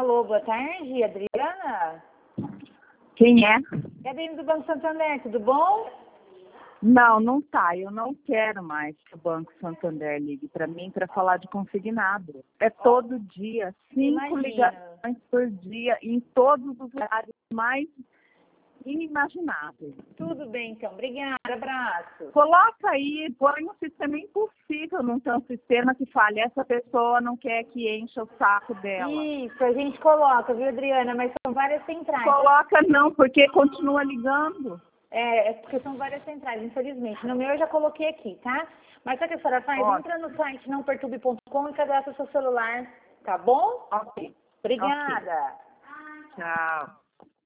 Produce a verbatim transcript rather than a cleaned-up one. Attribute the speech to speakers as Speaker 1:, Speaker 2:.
Speaker 1: Alô, boa tarde, Adriana?
Speaker 2: Quem é?
Speaker 1: É a Adriana do Banco Santander, tudo bom?
Speaker 2: Não, não tá. Eu não quero mais que o Banco Santander ligue para mim para falar de consignado. É todo dia, cinco
Speaker 1: Imagina.
Speaker 2: ligações por dia, em todos os horários mais inimagináveis.
Speaker 1: Tudo bem, então. Obrigada, abraço.
Speaker 2: Coloca aí, põe um sistema impossível, não tem um sistema que fale, essa pessoa não quer que encha o saco dela.
Speaker 1: Isso, a gente coloca, viu, Adriana? Mas são várias centrais.
Speaker 2: Coloca não, porque continua ligando.
Speaker 1: É, é porque são várias centrais, infelizmente. No meu eu já coloquei aqui, tá? Mas sabe o que a senhora faz?
Speaker 2: Ó.
Speaker 1: Entra no site não perturbe ponto com e cadastra seu celular, tá bom?
Speaker 2: Ok.
Speaker 1: Obrigada.
Speaker 2: Ok. Tchau.